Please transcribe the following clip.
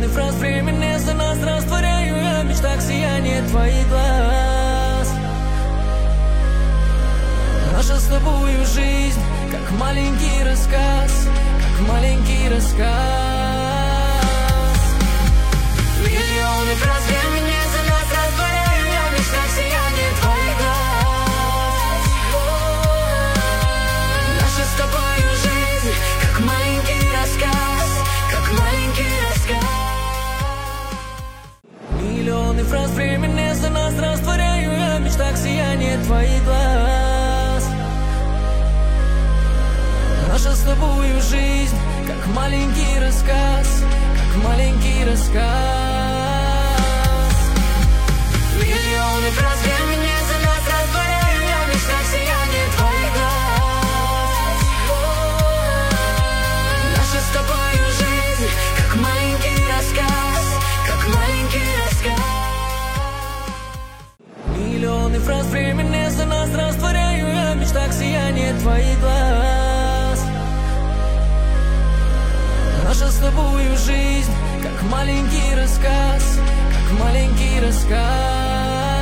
фраз времени за нас растворяю я в мечтах сияние твоих глаз. Наша с тобою жизнь, как маленький рассказ, как маленький рассказ. Миллионы фраз времени за нас растворяю я в мечтах сияние твоих глаз. Наша с тобою жизнь, как маленький рассказ, как маленький рассказ. Миллионы фраз времени за нас растворяю я в мечтах сияние твоих глаз. Наша с тобою жизнь, как маленький рассказ, как маленький рассказ. Миллионы фраз времени за нас растворяю я в мечтах сияние твоих глаз. Наша с тобою жизнь, как маленький рассказ, как маленький рассказ. Миллионы фраз времени за нас растворяю я в мечтах сияние твоих глаз. Наша с тобою жизнь, как маленький рассказ, как маленький рассказ.